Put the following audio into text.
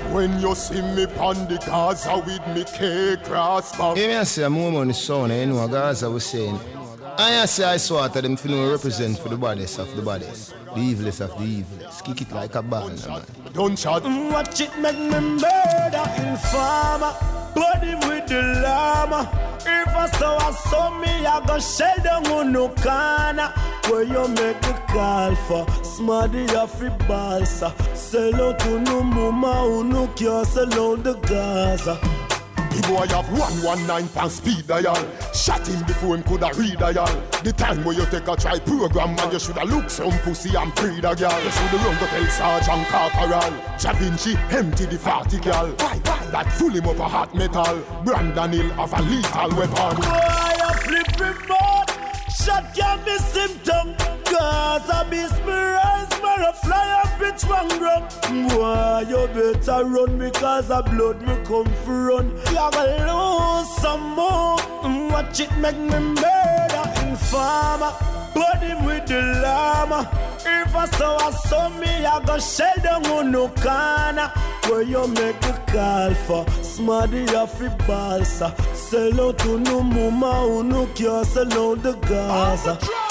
When you see me pon the Gaza with me K-Cross back. Hear me say a more money son, you know Gaza was saying. I say I saw that them feeling represent for the bodies of the bodies. The evilest of the evilest. Kick it like a band, man. Don't chat. Watch it make me murder informer. Body with the llama. If I saw me, I go shell down on no corner. Where you make a call for Smarty Afri Balsa. Sell out to no mama who no care, sell out the Gaza. The boy have 119 pound speed dial. Shot him before him coulda read dial. The time where you take a try program and you shoulda look some pussy and free the girl. You shoulda run go tell Sergeant Corporal. Da Vinci empty the 40 girl. Why? That full him up a hot metal. Brandon Hill have a lethal weapon. Boy, you flip remote. Shot can be symptom. Gaza beast me rise, man, a fly up bitch one gram. Boy, you better run because the blood me come for run. You gonna lose some more. Watch it make me murder informer. Body with the llama. If I saw me, I go shell down on no corner. Where you make a call for Smarty Afri Balsa. Sell out to no mama who no care, sell out the Gaza.